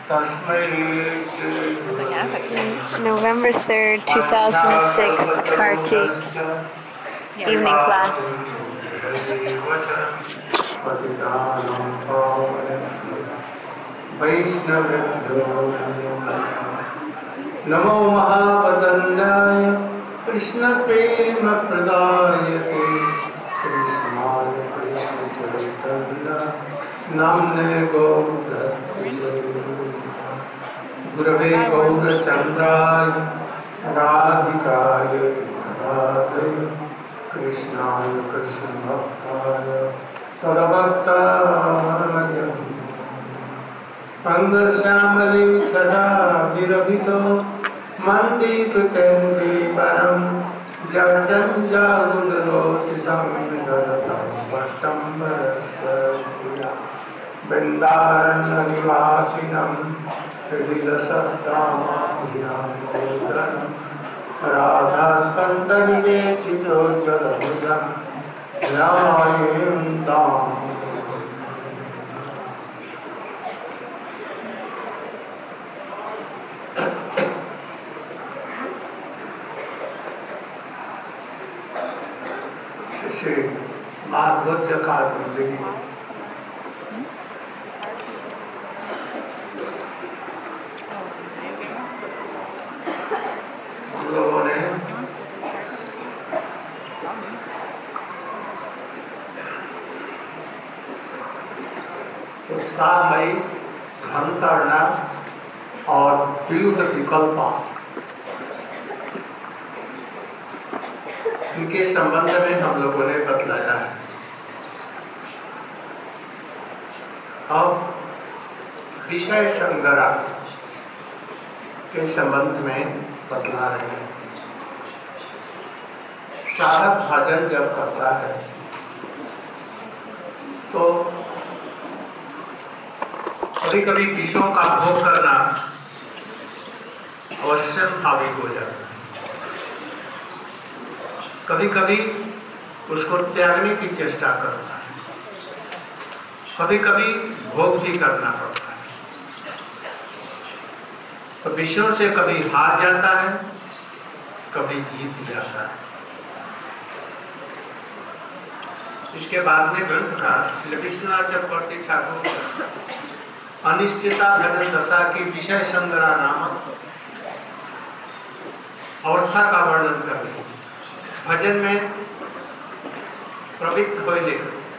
November 3rd, 2006, Kartik, evening class. नमो महापतंगाय कृष्ण प्रेम प्रदायते कृष्णाय कृष्ण चैतन्य नाम्ने गौरभजे गुरवे गौरचंद्राय राधिकाय राधे कृष्णाय कृष्ण भक्ताय तदभक्ताय अंगश्यामलिं सदा विरभितो मन्दिकृतेन्दे परं जडं जागुणरोति संविदधतं पट्टं वरस्य वृन्दारण्यनिवासिनं हृदिरसत्तामाभिरामोदरं राधास्कन्दनिवेशितो जलभुजं ध्यायेन्ताम् भागवत का जिंदगी हम लोगों ने उत्साहमयी संतरना और तीव्र विकल्पा इनके संबंध में हम लोगों ने बतलाया है। अब विषय संग्रह के संबंध में बतला रहे हैं। साधक भजन जब करता है तो कभी कभी विषयों का भोग करना अवश्य हावी हो जाता है, कभी कभी उसको त्यागने की चेष्टा करता है, कभी कभी भोग भी करना पड़ता है। तो विषयों से कभी हार जाता है, कभी जीत जाता है। इसके बाद में ग्रंथकार श्री विश्वनाथ चक्रवर्ती ठाकुर अनिश्चिता भजन दशा की विषय संग्रह नामक अवस्था का वर्णन करते हैं। भजन में प्रवृत्त होने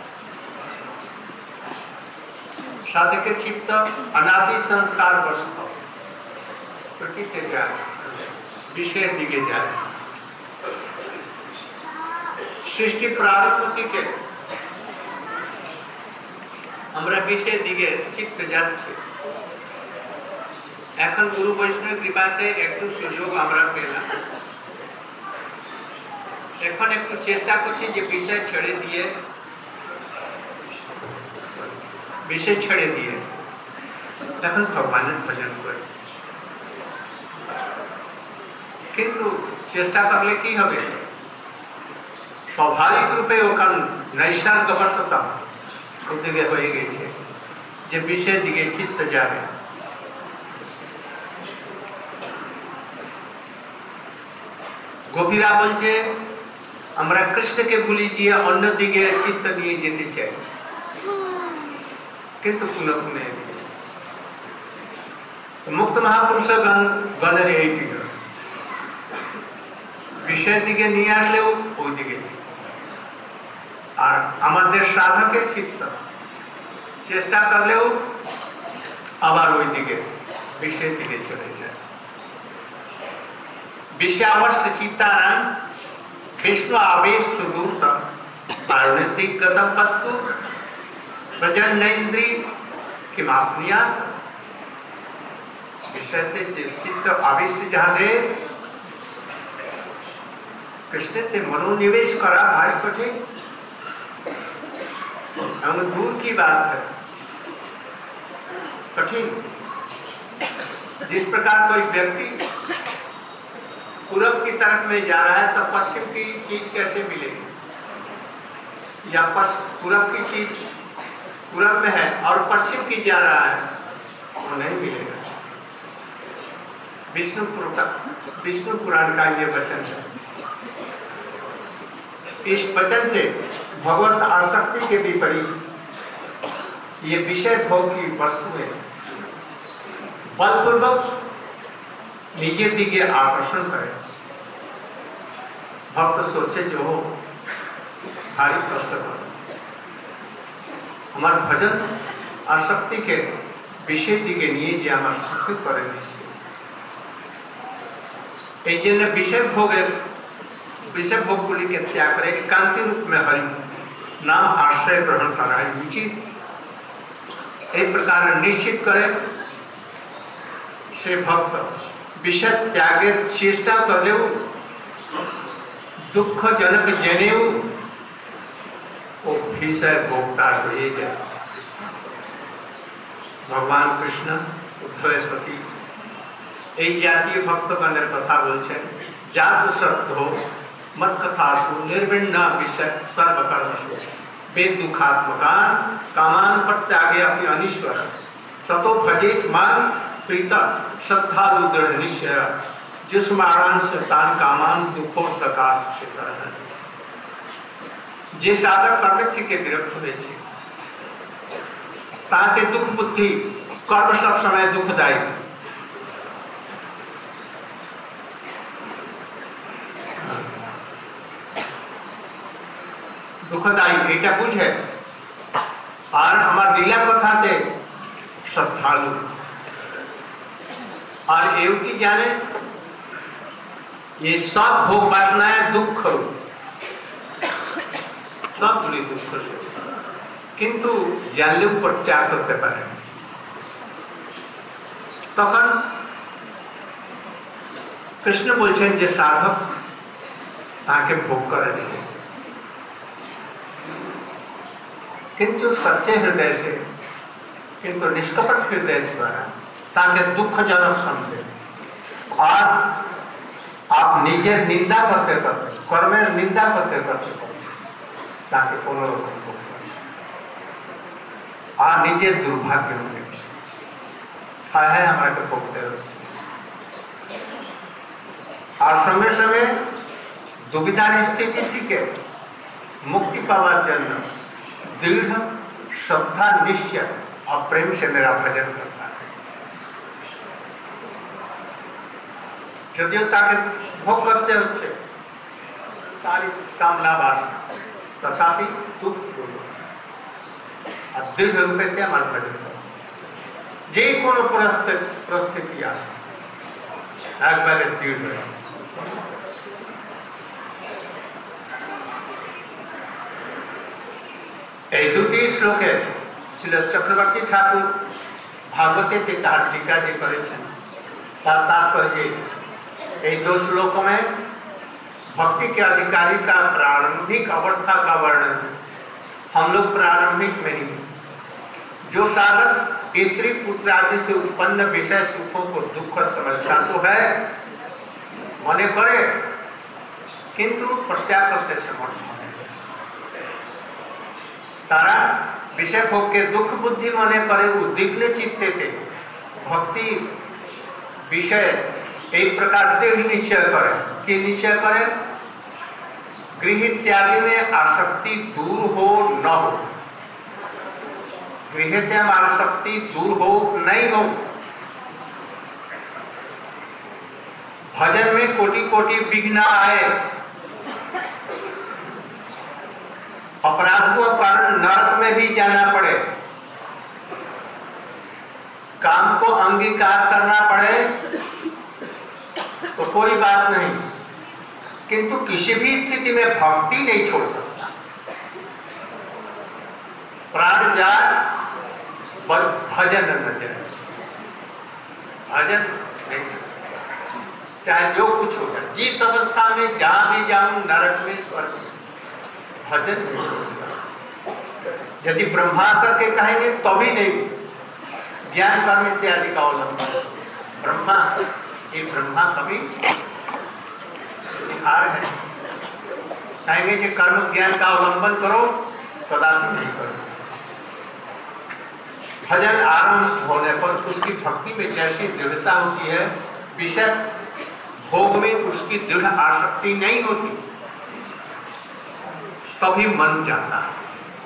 साधक चित्त अनादि संस्कार वस्तु प्रकृति जाए विषय दिखे जाए सृष्टि प्रारंभ থেকে আমরা বিষয় দিকে চিত্ত যাচ্ছে। এখন গুরু বৈষ্ণব কৃপাতে একটু সুযোগ আমরা পেলাম, এখন একটু চেষ্টা করছি যে বিষয় ছেড়ে দিয়ে তখন ভগবানের ভজন করি। কিন্তু চেষ্টা করলে কি হবে, স্বাভাবিক রূপে ওখানে নৈসর্গবশতঃ উদ্যোগে হয়ে গেছে যে বিষয়ের দিকে চিত্ত যাবে। গোপীরা বলছে আমরা কৃষ্ণকে ভুলি দিয়ে অন্য দিকে চিত্ত নিয়ে যেতে চাই, কিন্তু পুনঃ মুক্ত মহাপুরুষ গণের এইটি বিষয়ের দিকে নিয়ে আসলেও ওই দিকে চিত্ত, আর আমাদের সাধকের চিত্ত চেষ্টা করলেও আবার ওই দিকে বিষয়ের দিকে চলে যায়। विषयावस्थ चित्तानां विष्णु आवेश सुगुण पारणितिक गतम वस्तु प्रजन्नेन्द्रिय किमापनिया विषय से चित्त आविष्ट जहां कृष्ण से मनोनिवेश करा भारी कठिन हम दूर की बात है, कठिन। जिस प्रकार कोई व्यक्ति पूरब की तरफ में जा रहा है तो पश्चिम की चीज कैसे मिलेगी, या पूरब की चीज पूरब में है और पश्चिम की जा रहा है वो नहीं मिलेगा। विष्णु पुराण का ये वचन है। इस वचन से भगवत आसक्ति के विपरीत ये विषय भोग की वस्तुएं बलपूर्वक निजे दिगे आकर्षण करे। भक्त सोचे जो हो भारी कष्ट कर हमार भजन आसक्ति के विषय दिगे निये जे हमार शक्ति करे निश्चय এই জন্য विषय भोगগুলি के त्याग करे एकांति रूप में हरि नाम आश्रय ग्रहण करा है उचित एक प्रकार निश्चित करे से भक्त विषय त्यागे चेष्टा कर दुख जनक जनेऊ वो विषय भोगता हो जाए। भगवान कृष्ण उद्धवेर प्रति এই জাতীয় ভক্তগণের কথা বলছেন জাত সত্য मत कथासु निर्विण्ण विषय सर्वकर्मसु वेद दुखात्मकान कामान प्रत्यागे अपनी अनिश्वर ततो भजेत मान प्रीता श्रद्धालु दृढ़ निश्चय जिसमारान से तान कामान दुखोत्तकार से करना जे साधक कर्म থেকে বিরক্ত হয়েছে তাকে दुख बुद्धि कर्म सब समय दुखदायी दुखदायी এটা বুঝে আর আমার লীলা কথাতে श्रद्धालु और एवटी जाने ये सब भोग वासनाएं दुख सब दुख किंतु जानले प्रत्याग करते पारे तखन कृष्ण बोलছেন যে साधक ताके भोग करे किंतु सच्चे हृदय से किंतु निष्कपट हृदय द्वारा ताकि दुखजनक समझे और आप निजे निंदा करते करते कर्मेर निंदा करते करते ताकि कोनो और निजे दुर्भाग्य होंगे है हमारे भोगते और समय समय दुविधार स्थिति ठीक है मुक्ति पावार जन्म दृढ़ श्रद्धा निश्चय और प्रेम से मेरा भजन करता है यदि ताकि भोग करते होते सारी कामना वासना तथापि दुख दृढ़ रूपे हमारे भजन कर जे कोनो परिस्थिति आसे एक बार दृढ़ এই দুটি শ্লোকে শ্রী চক্রবর্তী ঠাকুর भागवते तार टीका जी करेছেন তার तात्पर्य এই दो श्लोकों में भक्ति के अधिकारी का प्रारंभिक अवस्था का वर्णन हम लोग प्रारंभिक में ही जो साधक स्त्री पुत्र आदि से उत्पन्न विषय सुखों को दुख समझता तो है मने करे किंतु प्रत्याग करते समर्थ तारा विषय भोग के दुख बुद्धि मने करे उद्विग्न चित्ते थे भक्ति विषय एक प्रकार से ही निश्चय करे कि निश्चय करे गृह इत्यादि में आसक्ति दूर हो न हो गृह में आसक्ति दूर हो नहीं हो भजन में कोटि कोटि विघ्न आए अपराधों के कारण नरक में भी जाना पड़े काम को अंगीकार करना पड़े तो कोई बात नहीं किंतु किसी भी स्थिति में भक्ति नहीं छोड़ सकता प्राण जाए भजन न जाए भजन नहीं चाहे जो कुछ हो जाए जिस अवस्था में जहां भी जाऊं नरक में स्वर्ग में भजन यदि ब्रह्मास्त्र के कहेंगे तभी नहीं ज्ञान कर्म इत्यादि का अवलंबन ब्रह्मा ये ब्रह्मा कभी हार है कहेंगे कि कर्म ज्ञान का अवलंबन करो कदापि नहीं करो भजन आरंभ होने पर उसकी भक्ति में जैसी दृढ़ता होती है, विषय भोग में उसकी दृढ़ आसक्ति नहीं होती, तभी मन जाता है।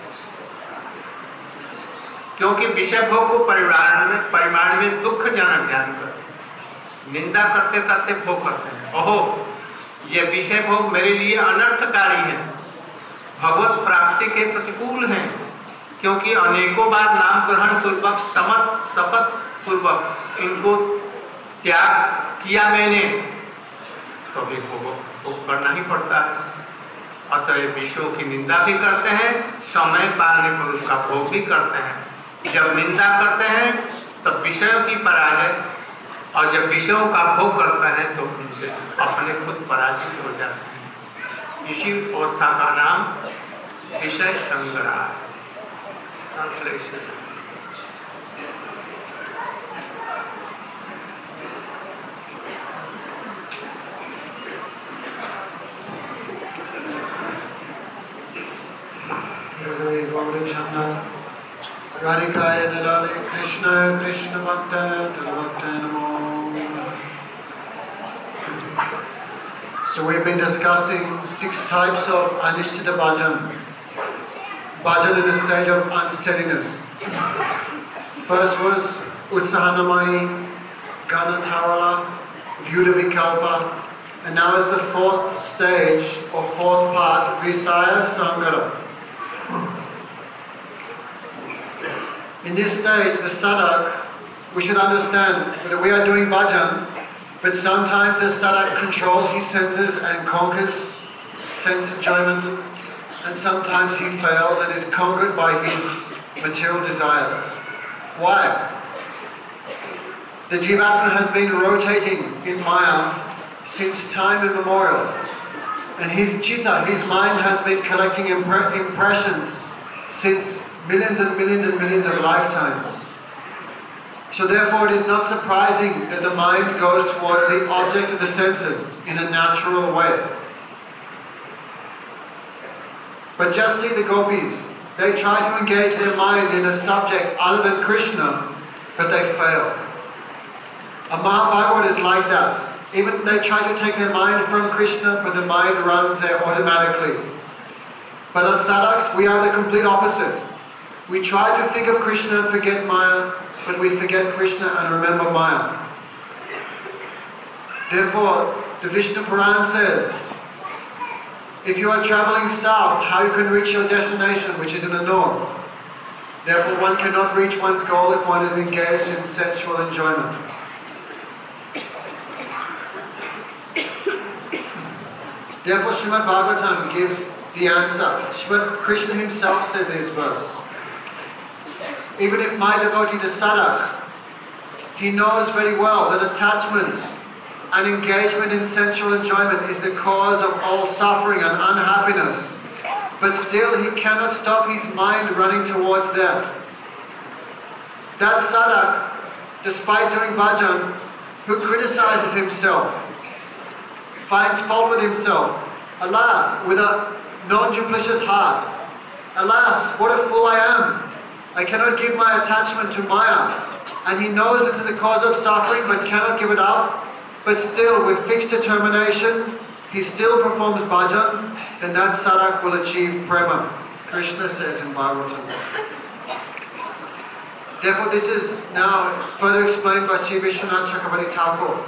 क्योंकि विषय भोग को परिमाण में दुखजनक ज्ञान करते, निंदा करते करते भोग करते हैं। ओहो, ये विषय भोग मेरे लिए अनर्थकारी है, भगवत प्राप्ति के प्रतिकूल है, क्योंकि अनेकों बार नाम ग्रहण पूर्वक शपथ पूर्वक इनको त्याग किया मैंने, तो भी भोग करना ही पड़ता है। अतः विषयों की निंदा भी करते हैं, समय पाने पर उसका भोग भी करते हैं। जब निंदा करते हैं तब विषयों की पराजय, और जब विषयों का भोग करता है तो उनसे अपने खुद पराजित हो जाते हैं। इसी अवस्था का नाम विषय संग्रह है। Radhikaya Dalale Krishna Krishna Bhakta Dalabhakta Namo. So we've been discussing 6 types of Anishtita Bhajan. Bhajan in the stage of unsteadiness. First was Utsahanamai, Ganatarala, Vyuda Vikalpa, and now is the 4th stage or 4th part, Visaya Sangara. In this stage, the sadhak, we should understand that we are doing bhajan, but sometimes the sadhak controls his senses and conquers sense enjoyment, and sometimes he fails and is conquered by his material desires. Why? The Jivatma has been rotating in Maya since time immemorial, and his chitta, his mind, has been collecting impressions since millions and millions and millions of lifetimes. So therefore it is not surprising that the mind goes towards the object of the senses in a natural way. But just see the gopis, they try to engage their mind in a subject other than Krishna, but they fail. A Mahabhagavad is like that. Even they try to take their mind from Krishna, but the mind runs there automatically. But as sadhaks, we are the complete opposite. We try to think of Krishna and forget Maya, but we forget Krishna and remember Maya. Therefore, the Vishnu Puran says, if you are traveling south, how you can reach your destination, which is in the north. Therefore, one cannot reach one's goal if one is engaged in sensual enjoyment. Therefore, Srimad Bhagavatam gives the answer. Srimad Krishna himself says in his verse, even if my devotee, the sadhak, he knows very well that attachment and engagement in sensual enjoyment is the cause of all suffering and unhappiness, but still he cannot stop his mind running towards that. That sadhak, despite doing bhajan, who criticizes himself, finds fault with himself, alas, with a non-duplicitous heart, alas, what a fool I am. I cannot give my attachment to Maya, and he knows it is the cause of suffering but cannot give it up, but still with fixed determination he still performs bhajan, then that sadhak will achieve prema. Krishna says in Bhagavatam. Therefore this is now further explained by Sri Vishwanath Chakravarti Thakur.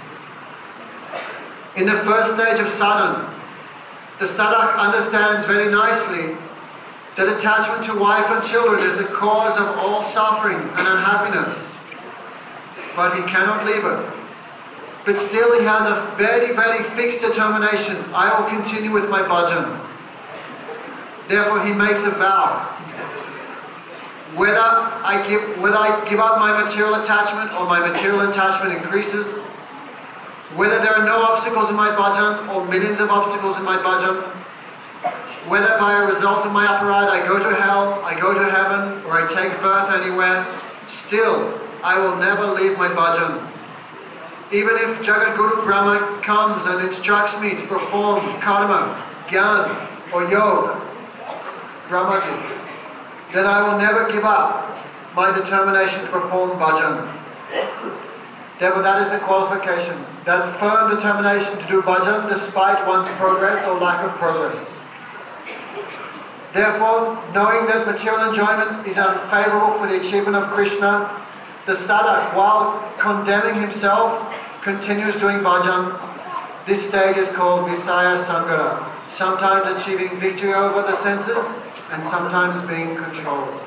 In the first stage of sadhana, the sadhak understands very nicely that attachment to wife and children is the cause of all suffering and unhappiness, but he cannot leave it. But still he has a very, very fixed determination. I will continue with my bhajan. Therefore he makes a vow. Whether I give up my material attachment or my material attachment increases, whether there are no obstacles in my bhajan or millions of obstacles in my bhajan, whether by a result of my aparad I go to hell, I go to heaven, or I take birth anywhere, still I will never leave my bhajan. Even if Jagat Guru Brahma comes and instructs me to perform karma, gyan, or yoga, Brahmaji, then I will never give up. my determination to perform bhajan. Therefore, that is the qualification. That firm determination to do bhajan despite one's progress or lack of progress. Therefore, knowing that material enjoyment is unfavorable for the achievement of Krishna, the sadhak, while condemning himself, continues doing bhajan. This stage is called Visaya Sangara, sometimes achieving victory over the senses and sometimes being controlled.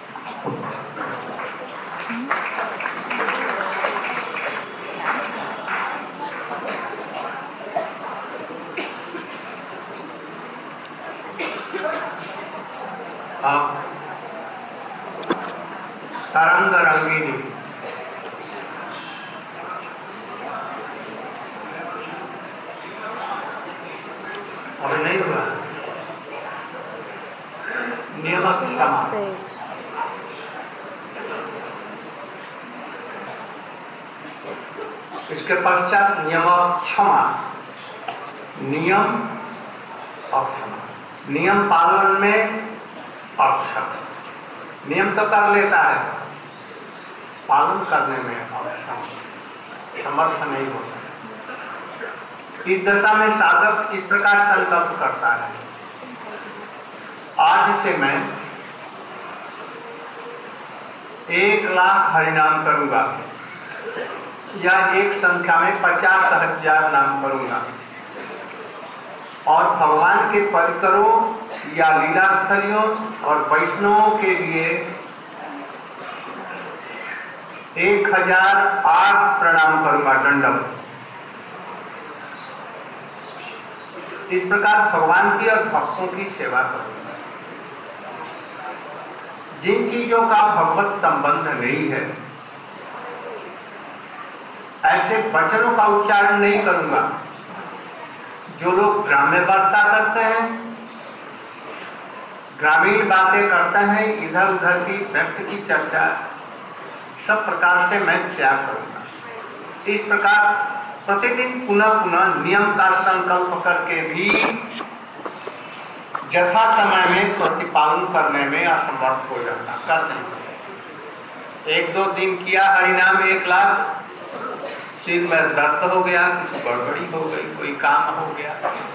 तरंग रंगीनी अभी नहीं हुआ नियमक क्षमा इसके पश्चात नियमक क्षमा नियम और क्षमा नियम पालन में अक्षम नियम तो कर लेता है पालन करने में अक्षम समर्थ नहीं होता। इस दशा में साधक इस प्रकार संकल्प करता है आज से मैं 1,00,000 हरिनाम करूंगा या एक संख्या में 50,000 नाम करूंगा और भगवान के परिकरों या लीलास्थलियों और वैष्णवों के लिए 1008 प्रणाम करूंगा दंडवत। इस प्रकार भगवान की और भक्तों की सेवा करूंगा। जिन चीजों का भगवत संबंध नहीं है ऐसे वचनों का उच्चारण नहीं करूंगा। जो लोग ग्राम्य वार्ता करते हैं ग्रामीण बातें करते हैं इधर उधर की व्यक्ति की चर्चा सब प्रकार से मैं त्याग करूंगा। इस प्रकार प्रतिदिन पुनः पुनः नियम का संकल्प करके भी यथा समय में प्रतिपालन करने में असमर्थ हो जाता करते हैं। 1-2 दिन किया हरिनाम 1,00,000 सिर में दर्द हो गया कुछ गड़बड़ी हो गई कोई काम हो गया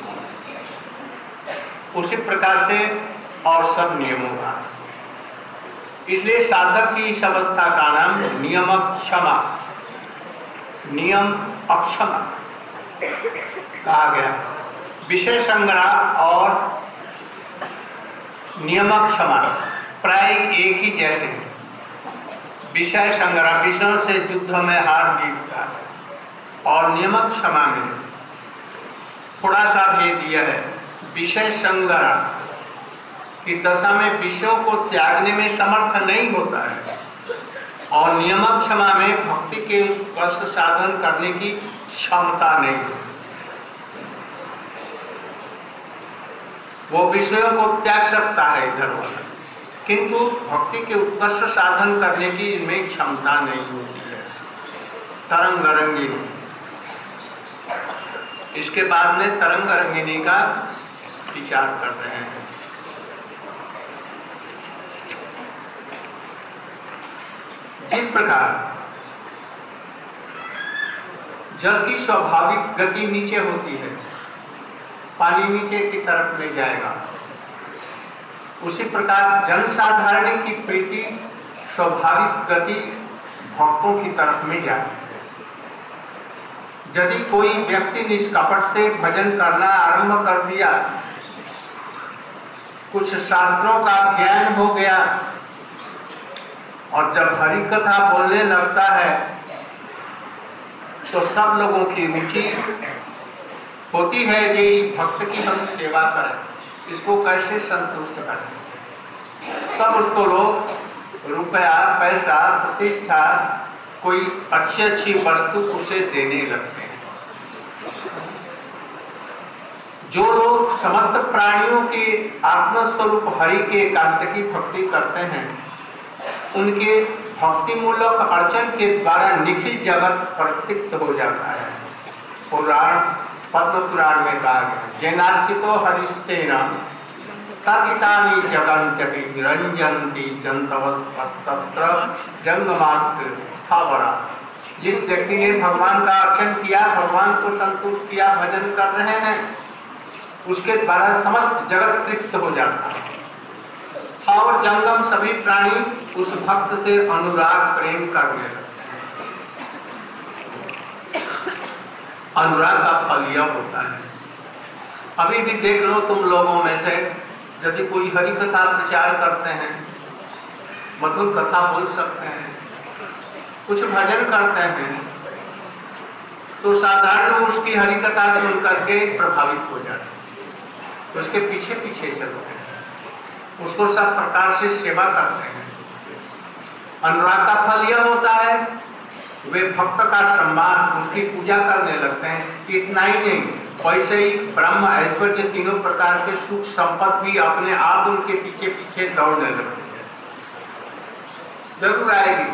उसी प्रकार से और सब नियमों का। इसलिए साधक की इस अवस्था का नाम नियम क्षमा नियम अक्षमा कहा गया। विषय संग्रह और नियम क्षमा प्राय एक ही जैसे विषय संग्रह विषयों से युद्ध में हार जीत था और नियम क्षमा में थोड़ा सा भेद यह है विषय संग्रह की दशा में विषयों को त्यागने में समर्थ नहीं होता है और नियम क्षमा में भक्ति के उत्कर्ष साधन करने की क्षमता नहीं होती। वो विषयों को त्याग सकता है इधर वाला किंतु भक्ति के उत्कर्ष साधन करने की इनमें क्षमता नहीं होती है। तरंग रंगिनी इसके बाद में तरंग रंगिनी का विचार कर रहे हैं। जिस प्रकार जल की स्वाभाविक गति नीचे होती है पानी नीचे की तरफ ले जाएगा उसी प्रकार जनसाधारण की प्रीति स्वाभाविक गति भक्तों की तरफ में जाती है। यदि कोई व्यक्ति निष्कपट से भजन करना आरंभ कर दिया कुछ शास्त्रों का ज्ञान हो गया और जब हरि कथा बोलने लगता है तो सब लोगों की रुचि होती है कि इस भक्त की हम सेवा करें इसको कैसे संतुष्ट करें। तब उसको लोग रुपया पैसा प्रतिष्ठा कोई अच्छी अच्छी वस्तु उसे देने लगते हैं। जो लोग समस्त प्राणियों के आत्मस्वरूप हरि के एकांत की भक्ति करते हैं उनके भक्ति मूलक अर्चन के द्वारा निखिल जगत प्रतीत हो जाता है। पुराण पद्म पुराण में कहा गया जैनार्चितो हरिस्तेन तर्कितानि जगन्त्यपि निरंजन्ति जंतवस्तत्र जंगमास्त्र स्थावरा। जिस व्यक्ति ने भगवान का अर्चन किया, भगवान को संतुष्ट किया, भजन कर रहे हैं, उसके द्वारा समस्त जगत तृप्त हो जाता है। और जंगम सभी प्राणी उस भक्त से अनुराग प्रेम करने लगते हैं। अनुराग का फल यह होता है, अभी भी देख लो तुम लोगों में से यदि कोई हरि कथा प्रचार करते हैं, मधुर कथा बोल सकते हैं, कुछ भजन करते हैं, तो साधारण लोग उसकी हरि कथा सुन करके प्रभावित हो जाते हैं, उसके पीछे पीछे चलते हैं, उसको सब प्रकार से सेवा करते हैं। अनुराग का फल यह होता है, वे भक्त का सम्मान, उसकी पूजा करने लगते हैं। इतना ही नहीं, वैसे ही ब्रह्म ऐश्वर्य तीनों प्रकार के सुख संपत्ति भी अपने आप उनके पीछे पीछे दौड़ने लगते हैं। जरूर आएगी।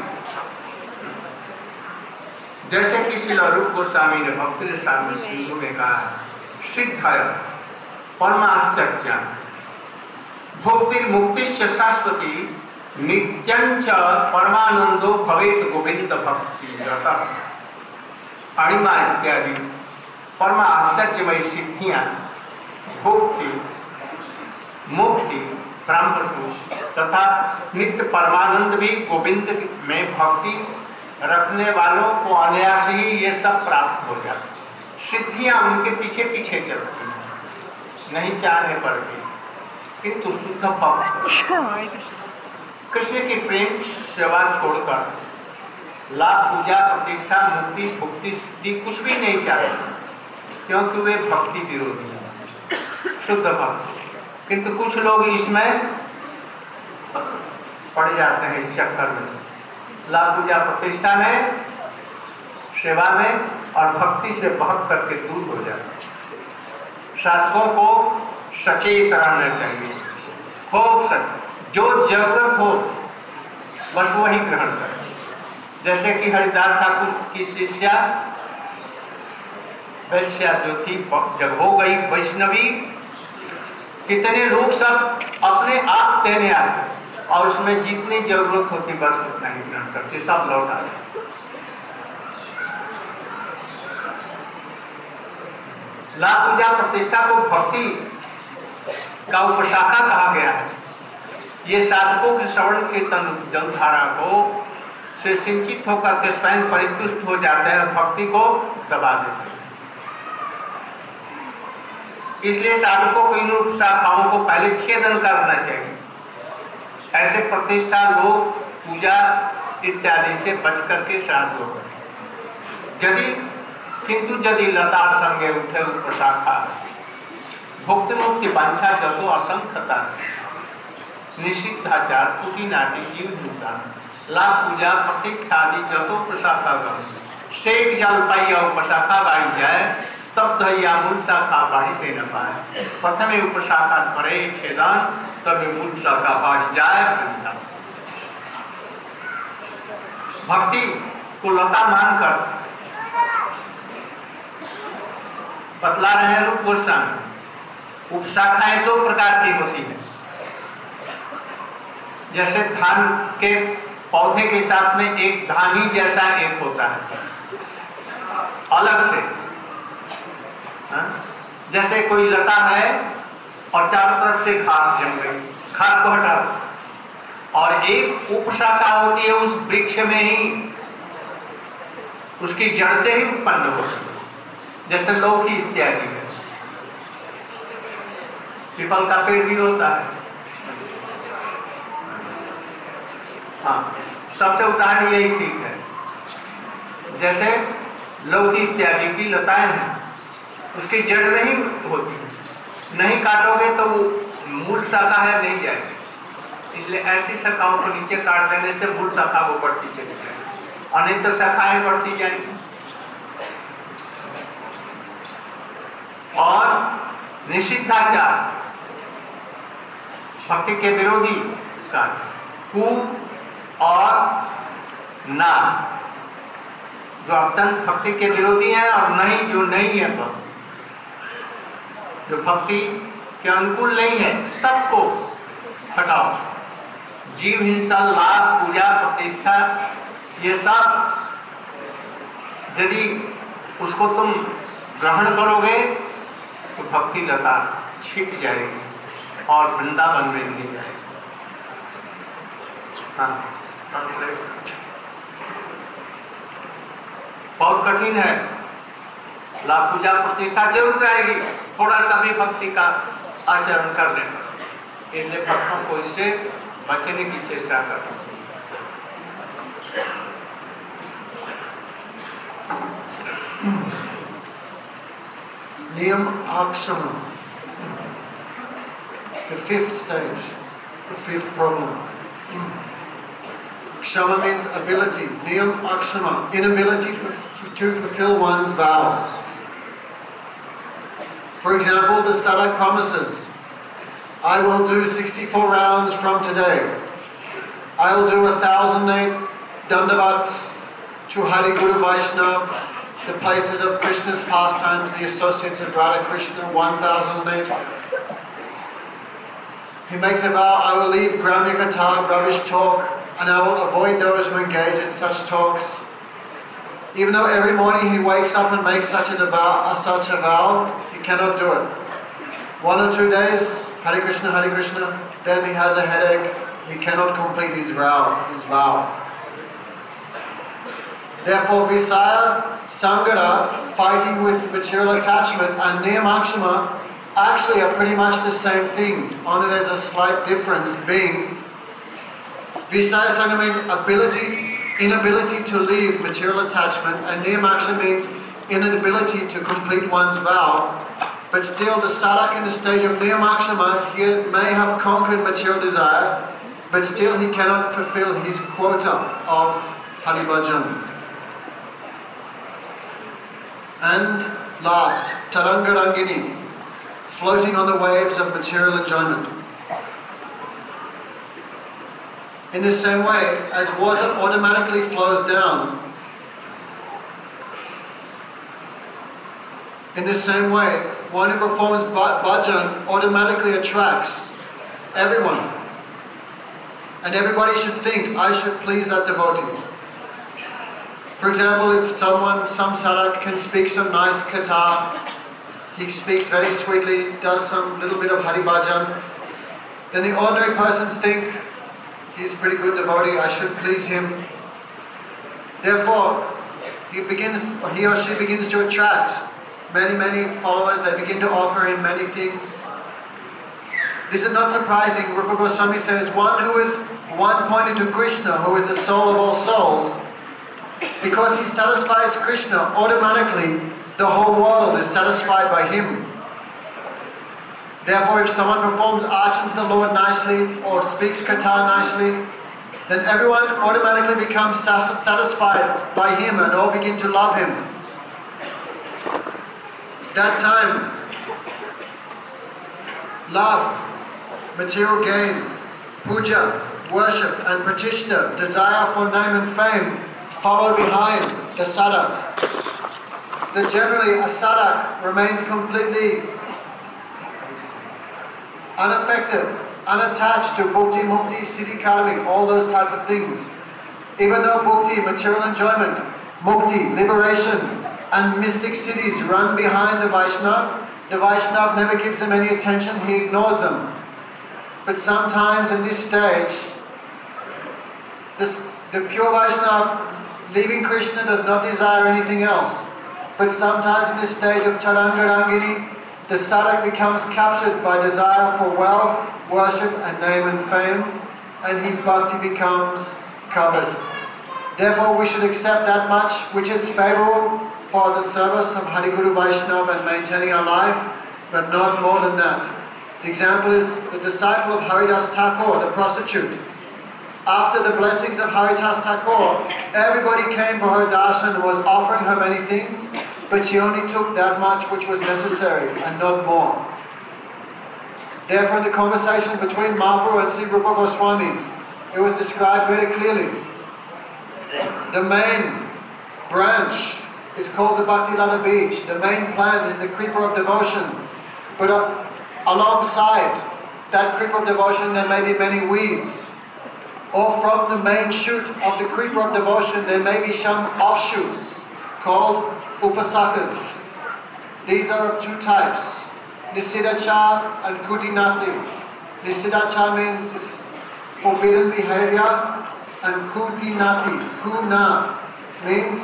जैसे कि श्रील रूप गोस्वामी ने भक्ति रसायन में सिंधु में कहा है, सिद्धाय परमाश्चर्य भक्ति मुक्तिश्च शाश्वती नित्यंच परमानंदो भवेत गोविंद भक्ति रता। अणिमा इत्यादि परम आश्चर्यमयी सिद्धियां, भक्ति, मुक्ति, ब्रह्म तथा नित्य परमानंद भी गोविंद में भक्ति रखने वालों को अनायास ही ये सब प्राप्त हो जाती। सिद्धियां उनके पीछे पीछे चलती हैं, नहीं चाहने पर भी। किंतु शुद्ध भक्त कृष्ण की प्रेम सेवा छोड़कर लाभ, पूजा, प्रतिष्ठा, मुक्ति, भुक्ति, सिद्धि कुछ भी नहीं चाहते, क्योंकि वे भक्ति विरोधी हैं, शुद्ध भक्त। किंतु कुछ लोग इसमें पड़ जाते हैं, इस चक्कर में, लाभ, पूजा, प्रतिष्ठा में, सेवा में और भक्ति से बहक करके दूर हो जाते हैं। साधकों को सचेत रहना चाहिए, हो जो जरूरत हो बस वही ग्रहण करें। जैसे कि हरिदास ठाकुर की शिष्या वैश्या जो थी, जब हो गई वैष्णवी, कितने लोग सब अपने आप देने आते और उसमें जितनी जरूरत होती बस उतना ही ग्रहण करते, सब लौट आते। लाभ, पूजा, प्रतिष्ठा को भक्ति का उपशाखा कहा गया है। ये साधकों के श्रवण कीर्तन जलधारा को से सिंचित होकर के स्वयं परितुष्ट हो जाते हैं, भक्ति को दबा देते हैं। इसलिए साधकों को इन उपशाखाओं को पहले छेदन करना चाहिए। ऐसे प्रतिष्ठा, लोग, पूजा इत्यादि से बच करके साधु हो। किंतु यदि लता संगे उठे उपशाखा भुक्ति मुक्ति वांछा जतो असंख्यता निषिद्धाचार कुटी नाटी जीव हिंसा लाभ, पूजा, प्रतिष्ठा आदि जतो प्रशाखा गम शेख जल पाई उपशाखा गाई जाए स्तब्ध या मूल शाखा बाढ़ी पे न पाए। प्रथमे उपशाखा परे छेदन, तभी मूल शाखा बाढ़ जाए। भक्ति को लता मानकर बतला रहे हैं रूप गोस्वामी। उपशाखाएं दो प्रकार की होती है, जैसे धान के पौधे के साथ में एक धानी जैसा एक होता है अलग से, जैसे कोई लता है और चारों तरफ से घास जम गई, घास को हटा दो, और एक उपशाखा होती है उस वृक्ष में ही, उसकी जड़ से ही उत्पन्न होती है, जैसे लौकी इत्यादि है। पीपल का पेड़ भी होता है। हाँ, सबसे उदाहरण यही ठीक है। जैसे लौकी इत्यादि की लताएं हैं, उसकी जड़ नहीं होती है, नहीं काटोगे तो वो मूल शाखा है नहीं जाएगी। इसलिए ऐसी शाखाओं को नीचे काट देने से मूल शाखा वो बढ़ती चली जाएगी, और नहीं तो शाखाएं बढ़ती जाएंगी। और निषिद्धाचार भक्ति के विरोधी का कु और ना, जो अत्यंत भक्ति के विरोधी है, और नहीं जो नहीं है भक्ति, जो भक्ति कि अनुकूल नहीं है, सबको हटाओ। जीव हिंसा, लाभ, पूजा, प्रतिष्ठा, ये सब यदि उसको तुम ग्रहण करोगे तो भक्ति लता छिप जाएगी और वृंदावन में नहीं जाएगी। बहुत कठिन है। लाभ, पूजा, प्रतिष्ठा जरूर आएगी, थोड़ा सा भी भक्ति का आचरण कर ले। इसलिए भक्तों को इससे बचने की चेष्टा करनी चाहिए। Niyam Akshama, the fifth stage, the fifth problem. Kshama means ability. Niyam Akshama, inability to fulfill one's vows. For example, the sadhak promises, I will do 64 rounds from today. I will do 1,008 dandavats to Hari Guru Vaishnava, the places of Krishna's pastimes, the associates of Radha Krishna, 1,008. He makes a vow, I will leave Gramya Katha, rubbish talk, and I will avoid those who engage in such talks. Even though every morning he wakes up and makes such a vow, he cannot do it. 1 or 2 days, Hare Krishna, then he has a headache, he cannot complete his vow. Therefore, Visaya, Sangara, fighting with material attachment, and Niyamakshama actually are pretty much the same thing, only there's a slight difference being Visaya Sangha means inability to leave material attachment, and Niyamakshama means inability to complete one's vow. But still, the sadhak in the stage of Niyamakshama, he may have conquered material desire, but still he cannot fulfill his quota of Hari Bhajan. And last, Tarangarangini, floating on the waves of material enjoyment. In the same way, as water automatically flows down, in the same way, one who performs bhajan automatically attracts everyone. And everybody should think, I should please that devotee. For example, if some sadhak can speak some nice katha, he speaks very sweetly, does some little bit of Hari Bhajan, then the ordinary persons think, he's a pretty good devotee, I should please him. Therefore, he or she begins to attract many followers. They begin to offer him many things. This is not surprising. Rupa Goswami says, one who is one pointed to Krishna, who is the soul of all souls, because he satisfies Krishna, automatically the whole world is satisfied by him. Therefore, if someone performs archan to the Lord nicely or speaks katha nicely, then everyone automatically becomes satisfied by him and all begin to love him. That time, love, material gain, puja, worship and pratishtha, desire for name and fame, follow behind the sadhak. That generally a sadhak remains completely unaffected, unattached to bhukti, mukti, siddhi, karmi, all those type of things. Even though bhukti, material enjoyment, mukti, liberation, and mystic cities run behind the Vaishnava never gives them any attention, he ignores them. But sometimes in this stage, the pure Vaishnava leaving Krishna does not desire anything else. But sometimes in this stage of Tarangarangini, the sadhak becomes captured by desire for wealth, worship and name and fame, and his bhakti becomes covered. Therefore we should accept that much which is favorable for the service of Hari Guru Vaishnava and maintaining our life, but not more than that. The example is the disciple of Haridas Thakur, the prostitute. After the blessings of Haridas Thakur, everybody came for her darshan and was offering her many things, but she only took that much which was necessary and not more. Therefore in the conversation between Mahaprabhu and Sri Rupa Goswami, it was described very clearly. The main branch is called the Bhakti Lata Beach. The main plant is the creeper of devotion. But alongside that creeper of devotion there may be many weeds. Or from the main shoot of the creeper of devotion there may be some offshoots called upasakas. These are of two types, Nisiddhacha and Kutinati. Nisiddhacha means forbidden behavior, and Kutinati, kuna, means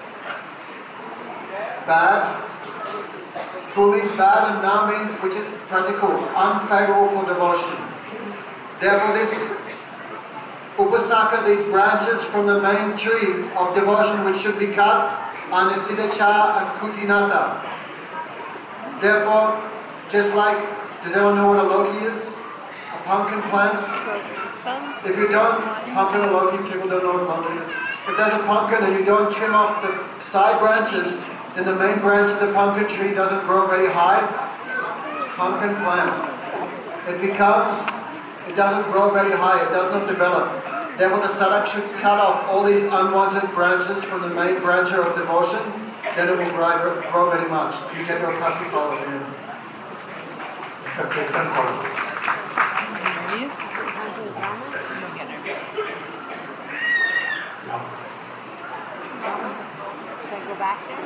bad. Ku means bad and na means which is practical, unfavorable for devotion. Therefore this upasaka, these branches from the main tree of devotion which should be cut, are Nisiddhacha and Kutinata. Therefore, just like, does anyone know what a loki is? A pumpkin plant? If you don't, pumpkin or loki, people don't know what loki is. If there's a pumpkin and you don't trim off the side branches, then the main branch of the pumpkin tree doesn't grow very high. Pumpkin plant. It doesn't grow very high, it does not develop. Therefore the sadhak should cut off all these unwanted branches from the main branch of devotion, then it will grow very much. You get your kasipal at the end. Should I go back there?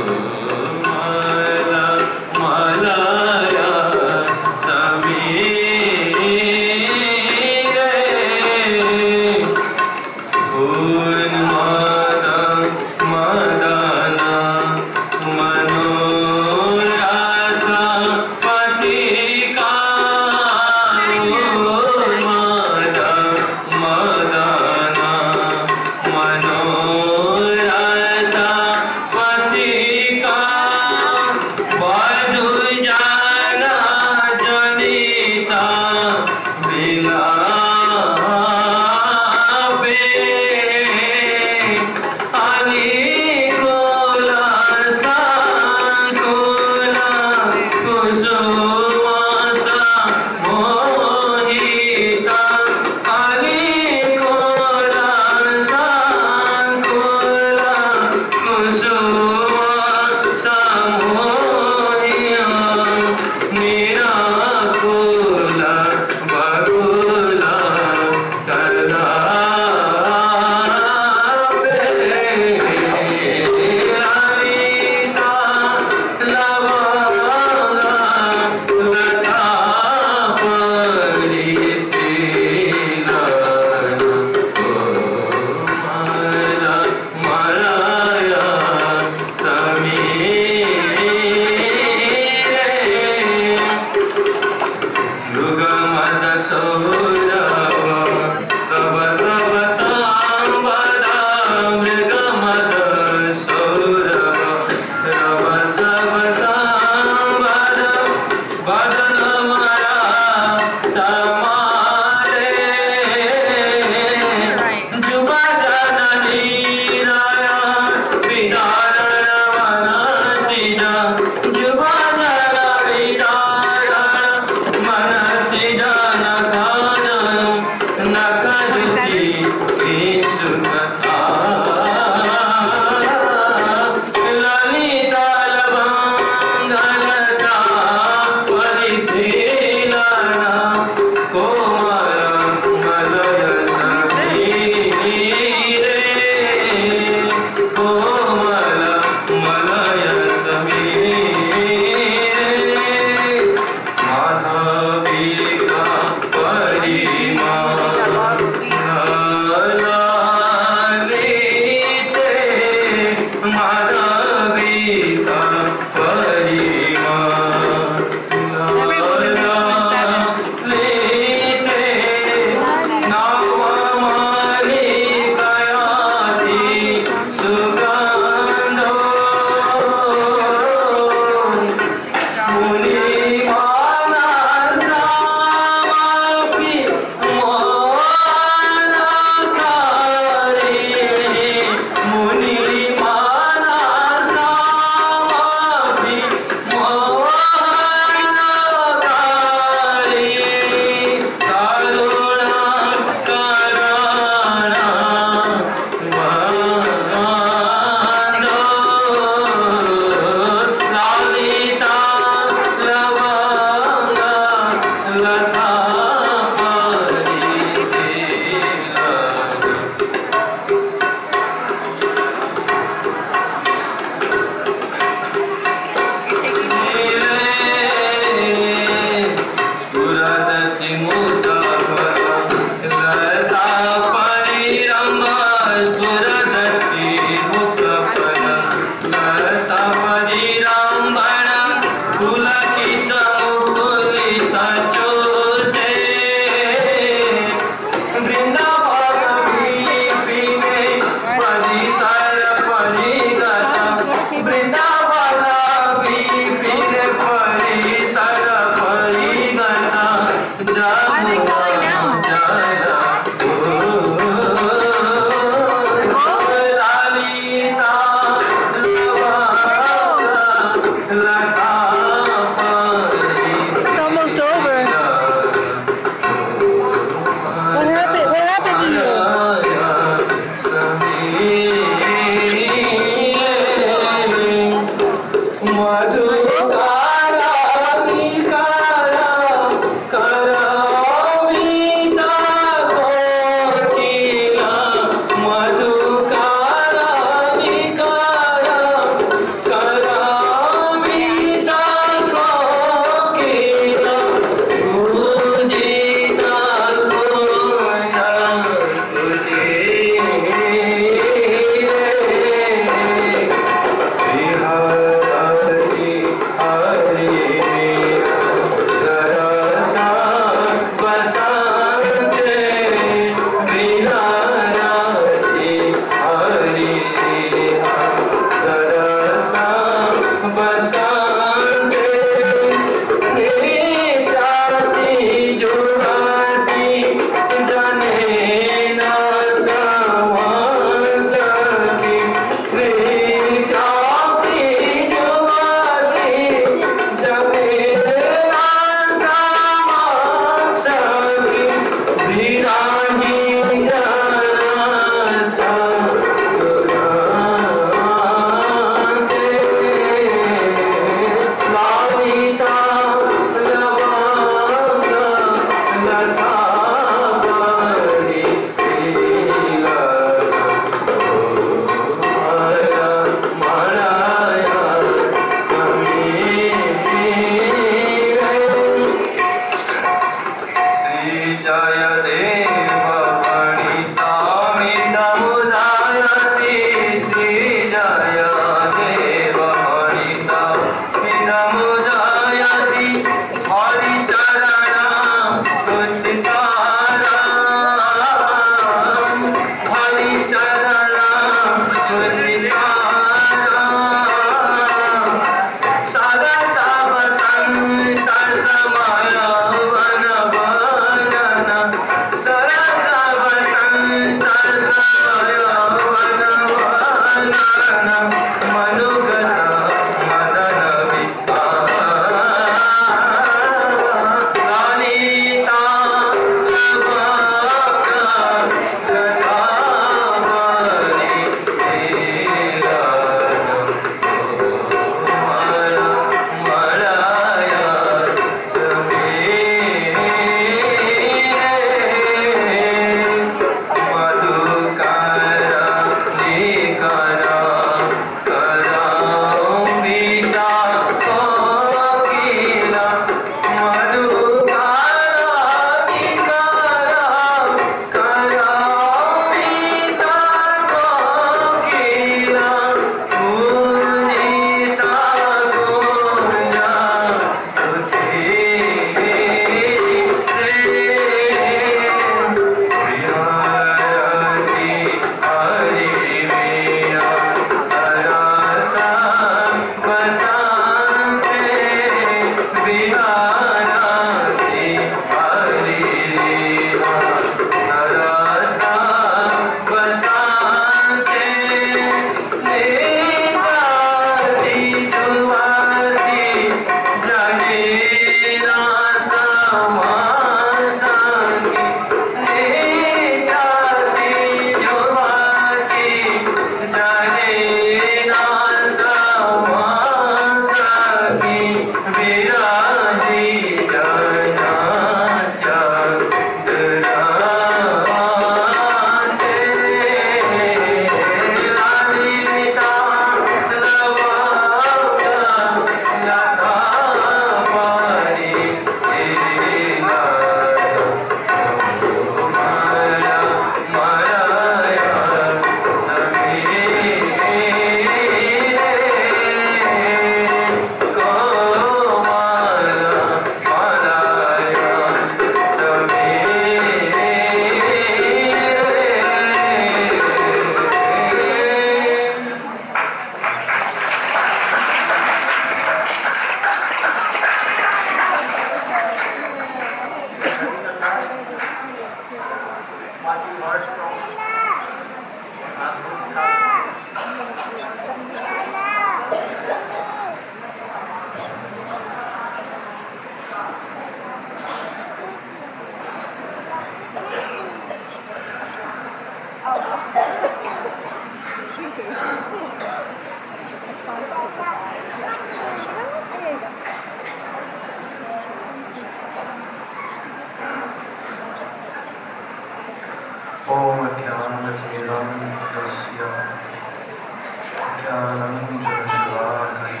ज्ञानञ्जनशलाकया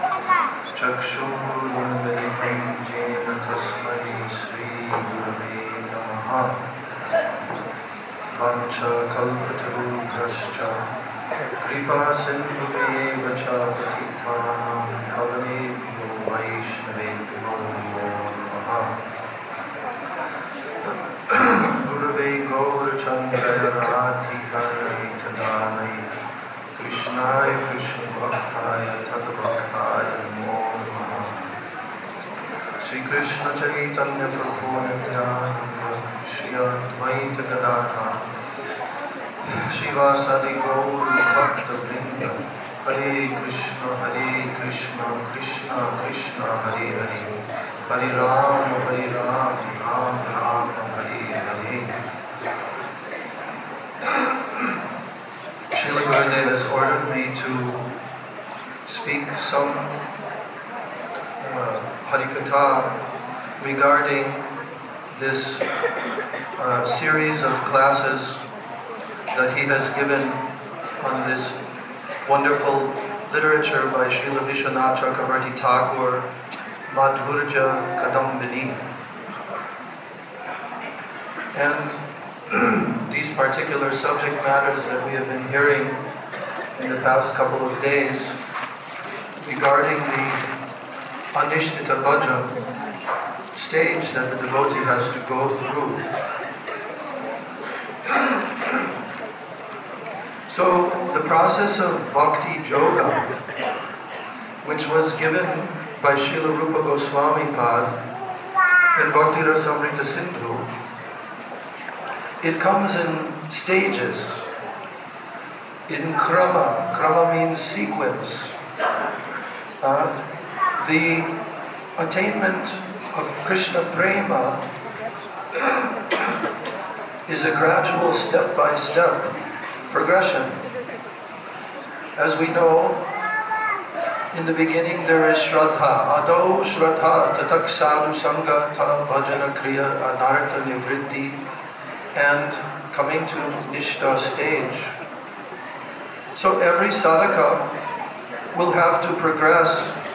चक्षुरुन्मिलितं येन तस्मै श्रीगुरवे नमः वाञ्छाकल्पतरुभ्यश्च कृपासिन्धुभ्येव च पतितानां पावनेभ्यो वैष्णवेभ्यो नमो नमः गुरवे गौरचन्द्राय राधिकायै तदालय कृष्णाय कृष्णभक्ताय तद्भक्ताय नमो नमः श्री कृष्ण चैतन्य प्रभु नित्यानंद श्री अद्वैत गदाधर श्रीवासादि गौर भक्त वृंद हरे Krishna Krishna Krishna Hare Hare Hare Ram Ram Ram Hare Hare. Srila Gurudev has ordered me to speak some Harikatha regarding this series of classes that he has given on this wonderful literature by Srila Vishwanath Chakravarti Thakur, Madhurja Kadambini. And these particular subject matters that we have been hearing in the past couple of days regarding the Anishtita Bhajan stage that the devotee has to go through. So the process of Bhakti Yoga, which was given by Srila Rupa Goswami Pad in Bhakti Rasamrita Sindhu, it comes in stages, in krama. Krama means sequence. The attainment of Krishna Prema is a gradual step-by-step progression. As we know, in the beginning there is Shraddha. Ado Shraddha tatak sadhu sangha ta bhajana kriya anartha nivritti, and coming to Nishtha stage. So every sadhaka will have to progress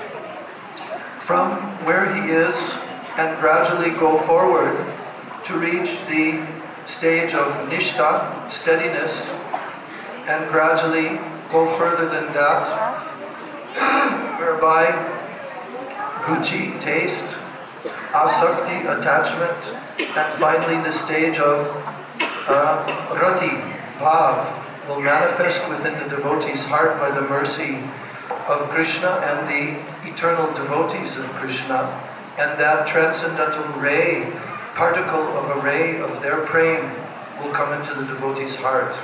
from where he is and gradually go forward to reach the stage of Nishtha, steadiness, and gradually go further than that, whereby ruchi, taste, asakti, attachment, and finally the stage of rati, bhav, will manifest within the devotee's heart by the mercy of Krishna and the eternal devotees of Krishna, and that transcendental ray, particle of a ray of their prema will come into the devotee's heart.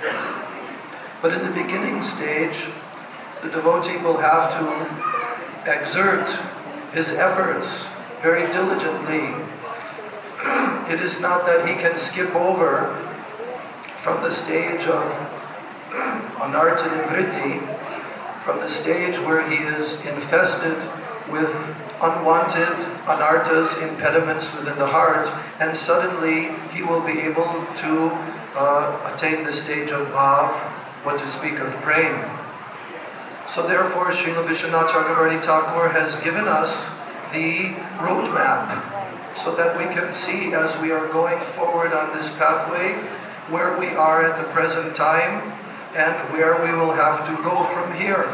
But in the beginning stage, the devotee will have to exert his efforts very diligently. It is not that he can skip over from the stage of anartha nivritti, from the stage where he is infested with unwanted anarthas, impediments within the heart, and suddenly he will be able to attain the stage of bhav, what to speak of prema. So therefore, Srila Vishwanath Chakravarti Thakur has given us the roadmap so that we can see as we are going forward on this pathway where we are at the present time and where we will have to go from here.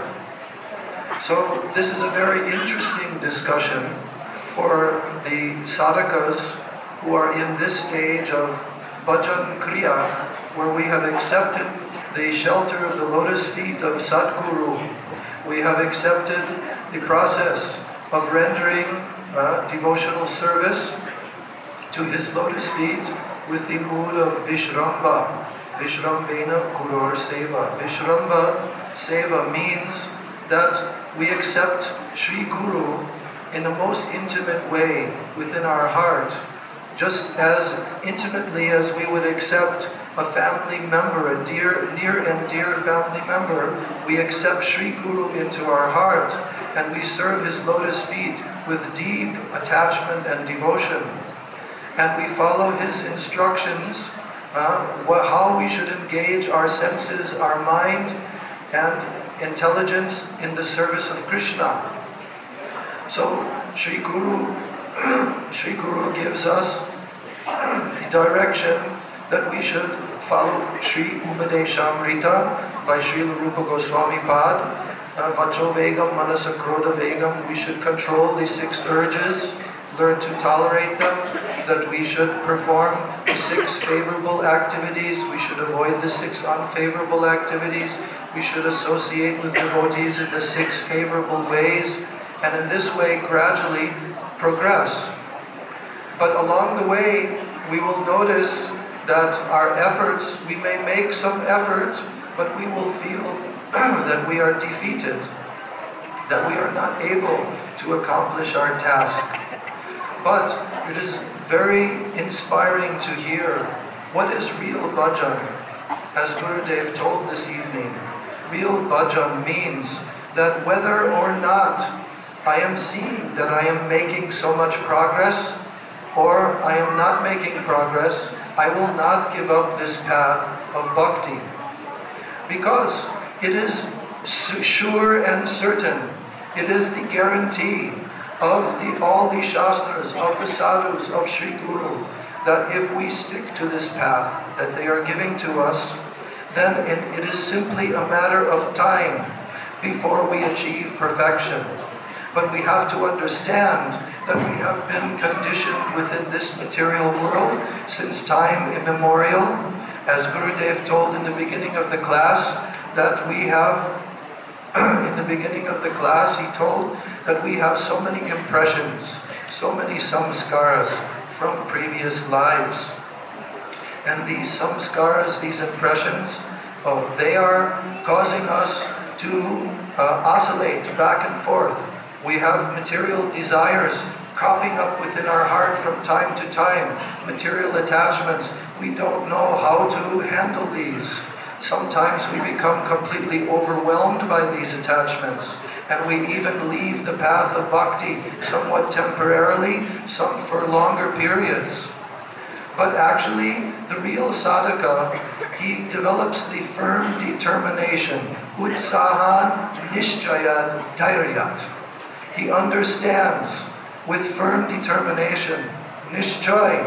So this is a very interesting discussion for the sadhakas who are in this stage of bhajan kriya, where we have accepted the shelter of the lotus feet of Sadguru. We have accepted the process of rendering devotional service to his lotus feet with the mood of Vishramba. Vishrambena Gurur Seva. Vishramba Seva means that we accept Sri Guru in the most intimate way within our heart, just as intimately as we would accept a family member, a near and dear family member. We accept Sri Guru into our heart and we serve his lotus feet with deep attachment and devotion. And we follow his instructions, how we should engage our senses, our mind, and intelligence in the service of Krishna. So Sri Guru gives us the direction that we should follow Sri Upadeshamrita by Srila Rupa Goswami Pad. Vacho Vegam, Manasa Krodha Vegam. We should control the 6 urges, learn to tolerate them, that we should perform the 6 favorable activities, we should avoid the 6 unfavorable activities, we should associate with devotees in the 6 favorable ways, and in this way gradually progress. But along the way, we will notice that our efforts, we may make some effort, but we will feel that we are defeated, that we are not able to accomplish our task. But it is very inspiring to hear what is real bhajan. As Gurudev told this evening, real bhajan means that whether or not I am seeing that I am making so much progress, or I am not making progress, I will not give up this path of bhakti. Because it is sure and certain, it is the guarantee of all the Shastras, of the sadhus, of Sri Guru, that if we stick to this path that they are giving to us, then it is simply a matter of time before we achieve perfection. But we have to understand that we have been conditioned within this material world since time immemorial. As Gurudev told in the beginning of the class, that we have, in the beginning of the class, he told that we have so many impressions, so many samskaras from previous lives. And these samskaras, these impressions, they are causing us to oscillate back and forth. We have material desires cropping up within our heart from time to time, material attachments. We don't know how to handle these. Sometimes we become completely overwhelmed by these attachments, and we even leave the path of bhakti somewhat temporarily, some for longer periods. But actually, the real sadhaka, he develops the firm determination, utsahan nishchayat dhairyat. He understands with firm determination, nishchay.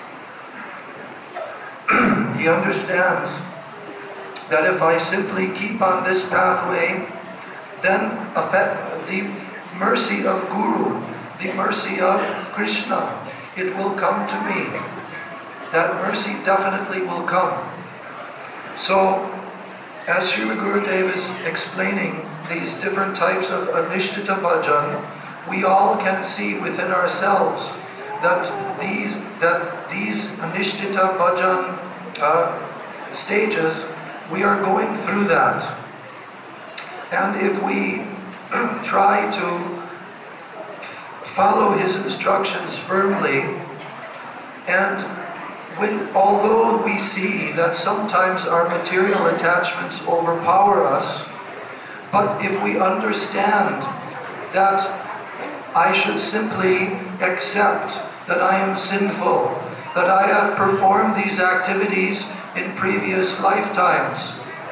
He understands that if I simply keep on this pathway, then the mercy of Guru, the mercy of Krishna, it will come to me. That mercy definitely will come. So, as Srila Gurudev is explaining these different types of anishtita bhajan, we all can see within ourselves that these anishtita bhajan stages, we are going through that. And if we try to follow his instructions firmly, and although we see that sometimes our material attachments overpower us, but if we understand that I should simply accept that I am sinful, that I have performed these activities in previous lifetimes,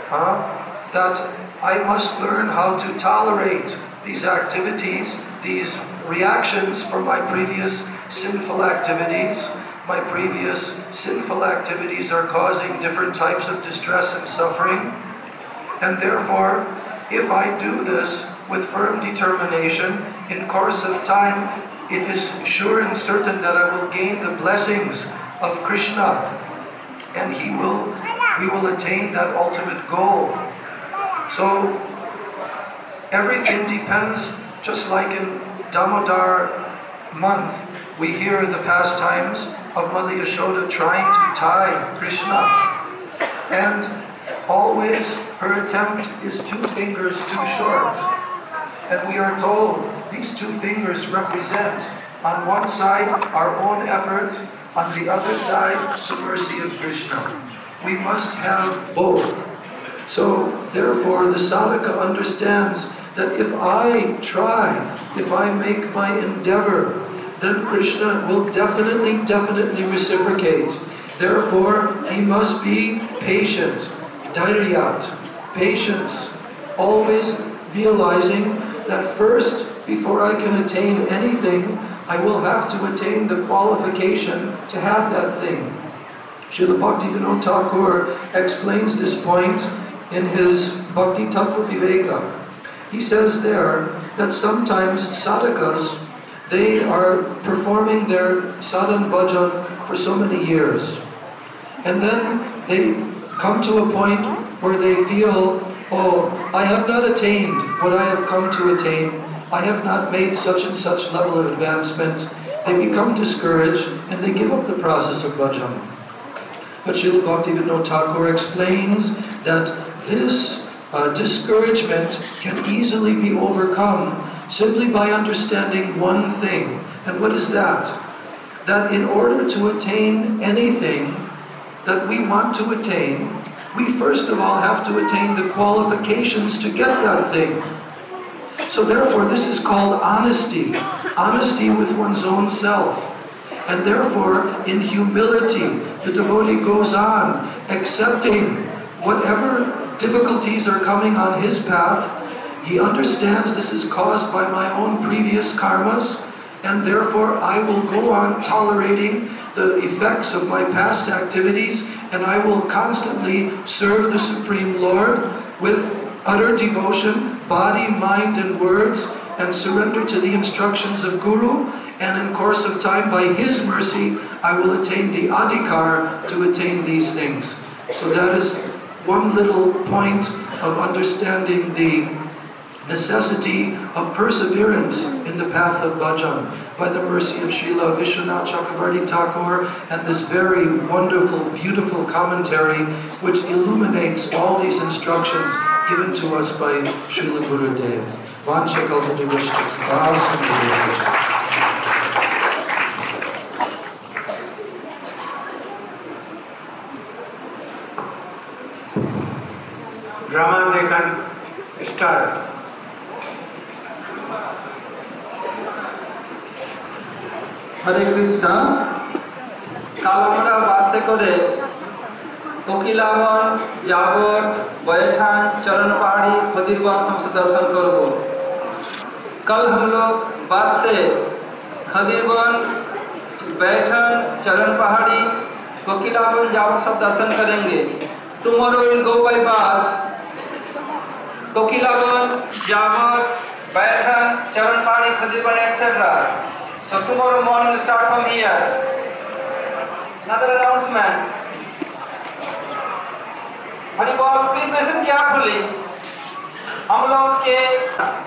that I must learn how to tolerate these activities, these reactions for my previous sinful activities. My previous sinful activities are causing different types of distress and suffering, and therefore, if I do this with firm determination, in course of time, it is sure and certain that I will gain the blessings of Krishna, and we will attain that ultimate goal. So everything depends, just like in Damodar month, we hear the pastimes of Mother Yashoda trying to tie Krishna, and always her attempt is 2 fingers too short. And we are told these 2 fingers represent, on one side, our own effort, on the other side, the mercy of Krishna. We must have both. So, therefore, the sadhaka understands that if I try, if I make my endeavor, then Krishna will definitely reciprocate. Therefore, he must be patient, dhairyat, patience, always realizing that first, before I can attain anything, I will have to attain the qualification to have that thing. Srila Bhaktivinoda Thakur explains this point in his Bhakti Tattva Viveka. He says there that sometimes sadhakas, they are performing their sadhan bhajan for so many years. And then they come to a point where they feel, oh, I have not attained what I have come to attain. I have not made such and such level of advancement. They become discouraged and they give up the process of bhajan. But Srila Bhaktivinoda Thakur explains that this discouragement can easily be overcome simply by understanding one thing. And what is that? That in order to attain anything that we want to attain, we first of all have to attain the qualifications to get that thing. So therefore this is called honesty. Honesty with one's own self. And therefore, in humility, the devotee goes on accepting whatever difficulties are coming on his path. He understands this is caused by my own previous karmas, and therefore I will go on tolerating the effects of my past activities, and I will constantly serve the Supreme Lord with utter devotion, body, mind, and words, and surrender to the instructions of Guru. And in course of time, by his mercy, I will attain the adhikar to attain these things. So that is one little point of understanding the necessity of perseverance in the path of bhajan by the mercy of Srila Vishwanath Chakravarti Thakur and this very wonderful, beautiful commentary which illuminates all these instructions given to us by Srila Gurudev. Drama they can start. হরে কৃষ্ণ। কাল আমরা বাসে করে कोकिलावन, जावर, बैठान, चरण पहाड़ी, खदीरवन सबसे दर्शन करबो। कल हम लोग बस से खदीरवन, बैठान, चरण पहाड़ी, कोकिलावन, जावर सब दर्शन करेंगे। Tomorrow we'll go by bus. Kokilavan, Jawar, बैठान, चरण पहाड़ी, खदीरवन, etc. So tomorrow morning we'll start from here. Another announcement. Hari बोल, प्लीज लिसन केयरफुली। हम लोग के